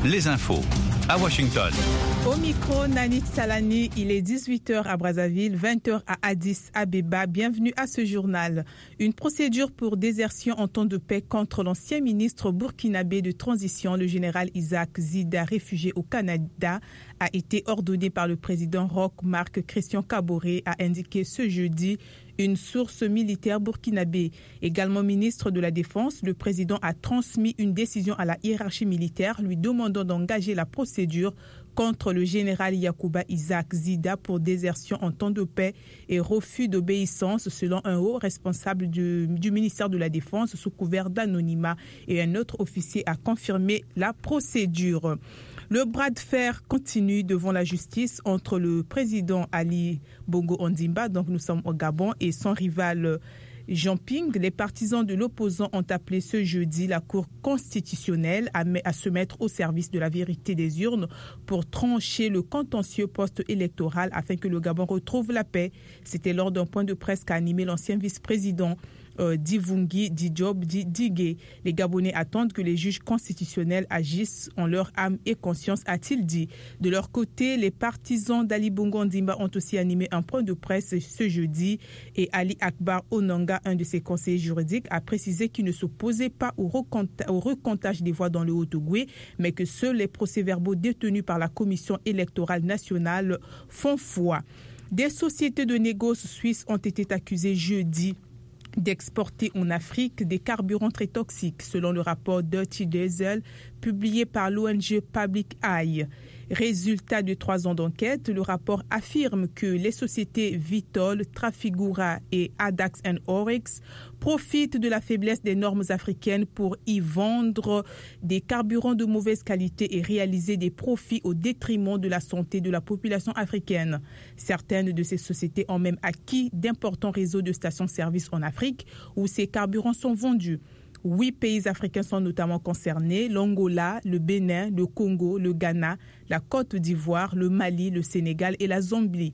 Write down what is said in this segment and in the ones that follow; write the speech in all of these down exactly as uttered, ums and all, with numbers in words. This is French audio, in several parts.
les infos à Washington. Au micro, Nanit Salani, il est dix-huit heures à Brazzaville, vingt heures à Addis Abeba. Bienvenue à ce journal. Une procédure pour désertion en temps de paix contre l'ancien ministre burkinabé de transition, le général Isaac Zida, réfugié au Canada, a été ordonnée par le président Roch Marc Christian Kaboré, a indiqué ce jeudi une source militaire burkinabé. Également ministre de la Défense, le président a transmis une décision à la hiérarchie militaire lui demandant d'engager la procédure contre le général Yacouba Isaac Zida pour désertion en temps de paix et refus d'obéissance selon un haut responsable du, du ministère de la Défense sous couvert d'anonymat, et un autre officier a confirmé la procédure. Le bras de fer continue devant la justice entre le président Ali Bongo Ondimba, donc nous sommes au Gabon, et son rival Jean Ping. Les partisans de l'opposant ont appelé ce jeudi la Cour constitutionnelle à, à se mettre au service de la vérité des urnes pour trancher le contentieux post-électoral afin que le Gabon retrouve la paix. C'était lors d'un point de presse qu'a animé l'ancien vice-président Euh, Divungi Dijob Digé. Les Gabonais attendent que les juges constitutionnels agissent en leur âme et conscience, a-t-il dit. De leur côté, les partisans d'Ali Bongo Ondimba ont aussi animé un point de presse ce jeudi, et Ali Akbar Onanga, un de ses conseillers juridiques, a précisé qu'il ne s'opposait pas au, recompta- au recomptage des voix dans le Haut-Ogooué, mais que seuls les procès-verbaux détenus par la Commission électorale nationale font foi. Des sociétés de négoce suisses ont été accusées jeudi d'exporter en Afrique des carburants très toxiques, selon le rapport Dirty Diesel publié par l'O N G Public Eye. Résultat de trois ans d'enquête, le rapport affirme que les sociétés Vitol, Trafigura et Adax and Oryx profitent de la faiblesse des normes africaines pour y vendre des carburants de mauvaise qualité et réaliser des profits au détriment de la santé de la population africaine. Certaines de ces sociétés ont même acquis d'importants réseaux de stations-service en Afrique où ces carburants sont vendus. Huit pays africains sont notamment concernés: l'Angola, le Bénin, le Congo, le Ghana, la Côte d'Ivoire, le Mali, le Sénégal et la Zambie.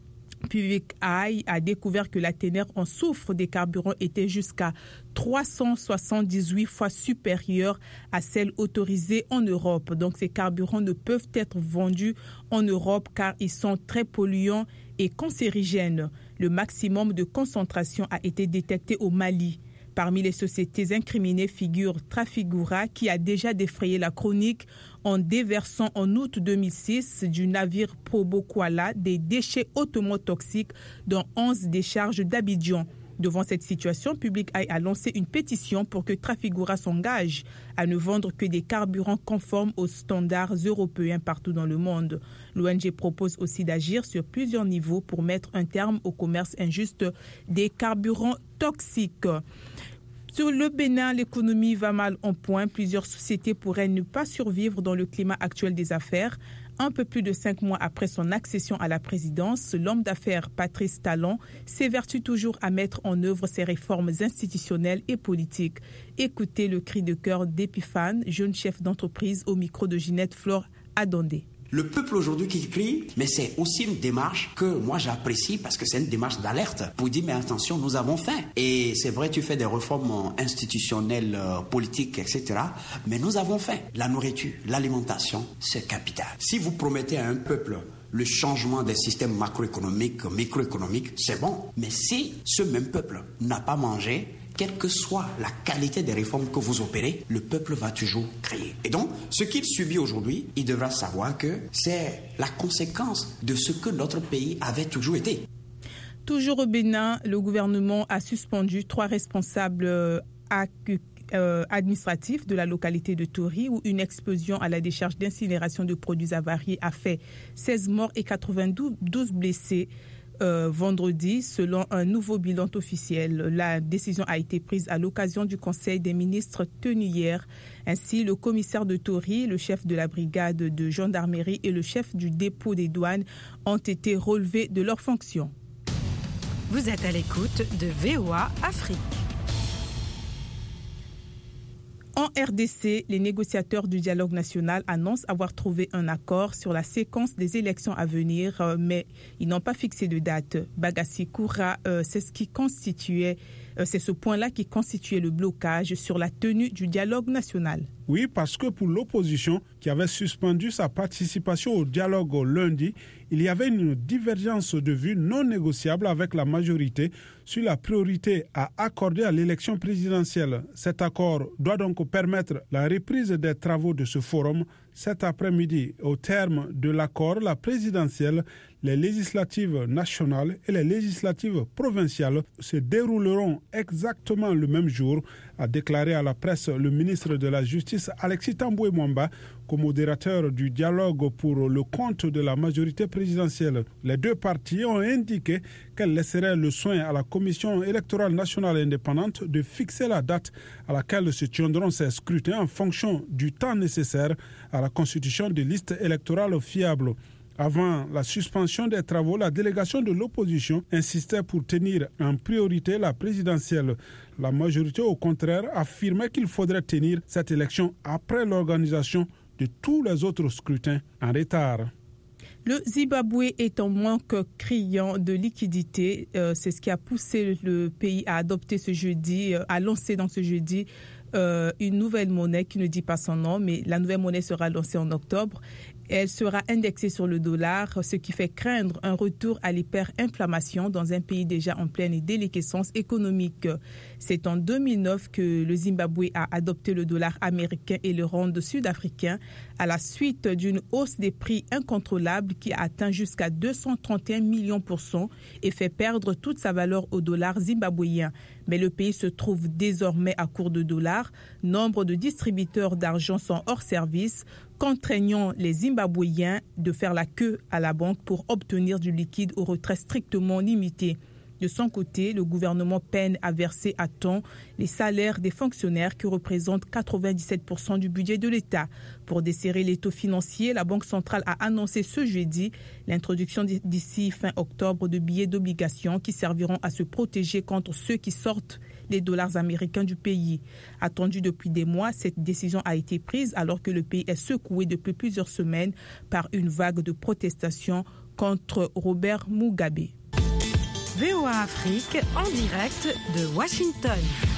Public Eye a découvert que la teneur en soufre des carburants était jusqu'à trois cent soixante-dix-huit fois supérieure à celle autorisée en Europe. Donc ces carburants ne peuvent être vendus en Europe car ils sont très polluants et cancérigènes. Le maximum de concentration a été détecté au Mali. Parmi les sociétés incriminées figure Trafigura, qui a déjà défrayé la chronique en déversant en août deux mille six du navire Probo Kuala des déchets hautement toxiques dans onze décharges d'Abidjan. Devant cette situation, Public Eye a lancé une pétition pour que Trafigura s'engage à ne vendre que des carburants conformes aux standards européens partout dans le monde. L'O N G propose aussi d'agir sur plusieurs niveaux pour mettre un terme au commerce injuste des carburants toxiques. Sur le Bénin, l'économie va mal en point. Plusieurs sociétés pourraient ne pas survivre dans le climat actuel des affaires. Un peu plus de cinq mois après son accession à la présidence, l'homme d'affaires Patrice Talon s'évertue toujours à mettre en œuvre ses réformes institutionnelles et politiques. Écoutez le cri de cœur d'Epiphane, jeune chef d'entreprise, au micro de Ginette Flore Adondé. Le peuple aujourd'hui qui crie, mais c'est aussi une démarche que moi j'apprécie parce que c'est une démarche d'alerte pour dire mais attention, nous avons faim. Et c'est vrai, tu fais des réformes institutionnelles, euh, politiques, et cetera. Mais nous avons faim. La nourriture, l'alimentation, c'est capital. Si vous promettez à un peuple le changement des systèmes macroéconomiques, microéconomiques, c'est bon. Mais si ce même peuple n'a pas mangé, quelle que soit la qualité des réformes que vous opérez, le peuple va toujours crier. Et donc, ce qu'il subit aujourd'hui, il devra savoir que c'est la conséquence de ce que notre pays avait toujours été. Toujours au Bénin, le gouvernement a suspendu trois responsables accusés Euh, administratif de la localité de Tori, où une explosion à la décharge d'incinération de produits avariés a fait seize morts et quatre-vingt-douze blessés euh, vendredi, selon un nouveau bilan officiel. La décision a été prise à l'occasion du Conseil des ministres tenu hier. Ainsi, le commissaire de Tori, le chef de la brigade de gendarmerie et le chef du dépôt des douanes ont été relevés de leurs fonctions. Vous êtes à l'écoute de V O A Afrique. En R D C, les négociateurs du dialogue national annoncent avoir trouvé un accord sur la séquence des élections à venir, mais ils n'ont pas fixé de date. Bagassi Koura, euh, c'est ce qui constituait, euh, c'est ce point-là qui constituait le blocage sur la tenue du dialogue national. Oui, parce que pour l'opposition, qui avait suspendu sa participation au dialogue lundi, il y avait une divergence de vues non négociable avec la majorité sur la priorité à accorder à l'élection présidentielle. Cet accord doit donc permettre la reprise des travaux de ce forum cet après-midi. Au terme de l'accord, la présidentielle, les législatives nationales et les législatives provinciales se dérouleront exactement le même jour, a déclaré à la presse le ministre de la Justice Alexis Tamboué Mwamba, co-modérateur du dialogue pour le compte de la majorité présidentielle. Les deux parties ont indiqué qu'elles laisseraient le soin à la Commission électorale nationale indépendante de fixer la date à laquelle se tiendront ces scrutins en fonction du temps nécessaire à la constitution de listes électorales fiables. Avant la suspension des travaux, la délégation de l'opposition insistait pour tenir en priorité la présidentielle. La majorité, au contraire, affirmait qu'il faudrait tenir cette élection après l'organisation de tous les autres scrutins en retard. Le Zimbabwe est en manque criant de liquidités. Euh, c'est ce qui a poussé le pays à adopter ce jeudi, euh, à lancer dans ce jeudi euh, une nouvelle monnaie qui ne dit pas son nom, mais la nouvelle monnaie sera lancée en octobre. Elle sera indexée sur le dollar, ce qui fait craindre un retour à l'hyperinflammation dans un pays déjà en pleine déliquescence économique. C'est en deux mille neuf que le Zimbabwe a adopté le dollar américain et le rand sud-africain à la suite d'une hausse des prix incontrôlable qui a atteint jusqu'à deux cent trente et un millions pour cent et fait perdre toute sa valeur au dollar zimbabwéen. Mais le pays se trouve désormais à court de dollars. Nombre de distributeurs d'argent sont hors service, contraignant les Zimbabwéens de faire la queue à la banque pour obtenir du liquide au retrait strictement limité. De son côté, le gouvernement peine à verser à temps les salaires des fonctionnaires qui représentent quatre-vingt-dix-sept pour cent du budget de l'État. Pour desserrer l'étau financier, la Banque centrale a annoncé ce jeudi l'introduction d'ici fin octobre de billets d'obligation qui serviront à se protéger contre ceux qui sortent les dollars américains du pays. Attendue depuis des mois, cette décision a été prise alors que le pays est secoué depuis plusieurs semaines par une vague de protestations contre Robert Mugabe. V O A Afrique en direct de Washington.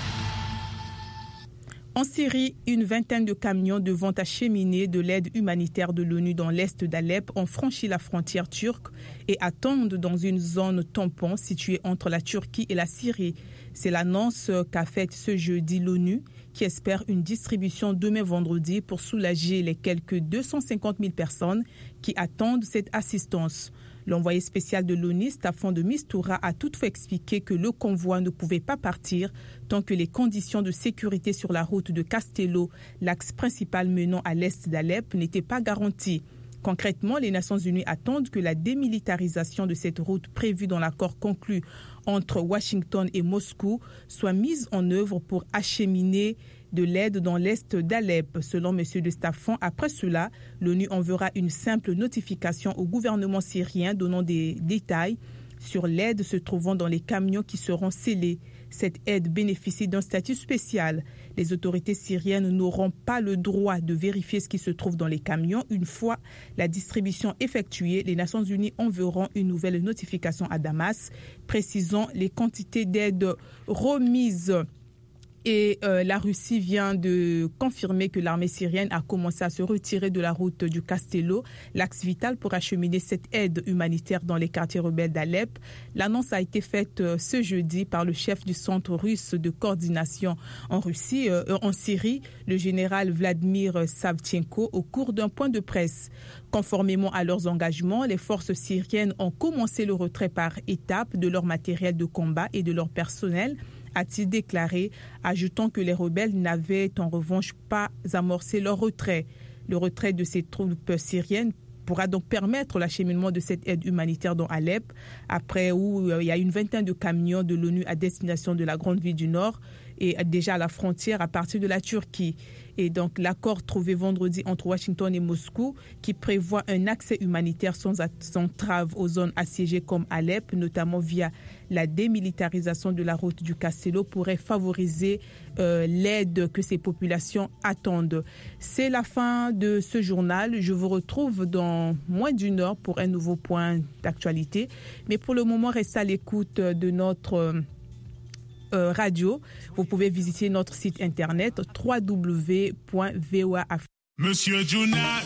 En Syrie, une vingtaine de camions devant acheminer de l'aide humanitaire de l'ONU dans l'est d'Alep ont franchi la frontière turque et attendent dans une zone tampon située entre la Turquie et la Syrie. C'est l'annonce qu'a faite ce jeudi l'ONU qui espère une distribution demain vendredi pour soulager les quelques deux cent cinquante mille personnes qui attendent cette assistance. L'envoyé spécial de l'ONU, Staffan de Mistura, a toutefois expliqué que le convoi ne pouvait pas partir tant que les conditions de sécurité sur la route de Castello, l'axe principal menant à l'est d'Alep, n'étaient pas garanties. Concrètement, les Nations Unies attendent que la démilitarisation de cette route prévue dans l'accord conclu entre Washington et Moscou soit mise en œuvre pour acheminer de l'aide dans l'est d'Alep. Selon M. de Staffan, après cela, l'ONU enverra une simple notification au gouvernement syrien donnant des détails sur l'aide se trouvant dans les camions qui seront scellés. Cette aide bénéficie d'un statut spécial. Les autorités syriennes n'auront pas le droit de vérifier ce qui se trouve dans les camions. Une fois la distribution effectuée, les Nations Unies enverront une nouvelle notification à Damas, précisant les quantités d'aide remises. Et euh, la Russie vient de confirmer que l'armée syrienne a commencé à se retirer de la route du Castello, l'axe vital pour acheminer cette aide humanitaire dans les quartiers rebelles d'Alep. L'annonce a été faite euh, ce jeudi par le chef du centre russe de coordination en Russie, euh, en Syrie, le général Vladimir Savchenko, au cours d'un point de presse. Conformément à leurs engagements, les forces syriennes ont commencé le retrait par étapes de leur matériel de combat et de leur personnel, a-t-il déclaré, ajoutant que les rebelles n'avaient en revanche pas amorcé leur retrait. Le retrait de ces troupes syriennes pourra donc permettre l'acheminement de cette aide humanitaire dans Alep, après où il y a une vingtaine de camions de l'ONU à destination de la grande ville du Nord et déjà à la frontière à partir de la Turquie. Et donc l'accord trouvé vendredi entre Washington et Moscou qui prévoit un accès humanitaire sans entrave aux zones assiégées comme Alep, notamment via la démilitarisation de la route du Castello, pourrait favoriser euh, l'aide que ces populations attendent. C'est la fin de ce journal. Je vous retrouve dans moins d'une heure pour un nouveau point d'actualité. Mais pour le moment, restez à l'écoute de notre euh, radio. Vous pouvez visiter notre site internet w w w point v o a afrique. Monsieur Juna.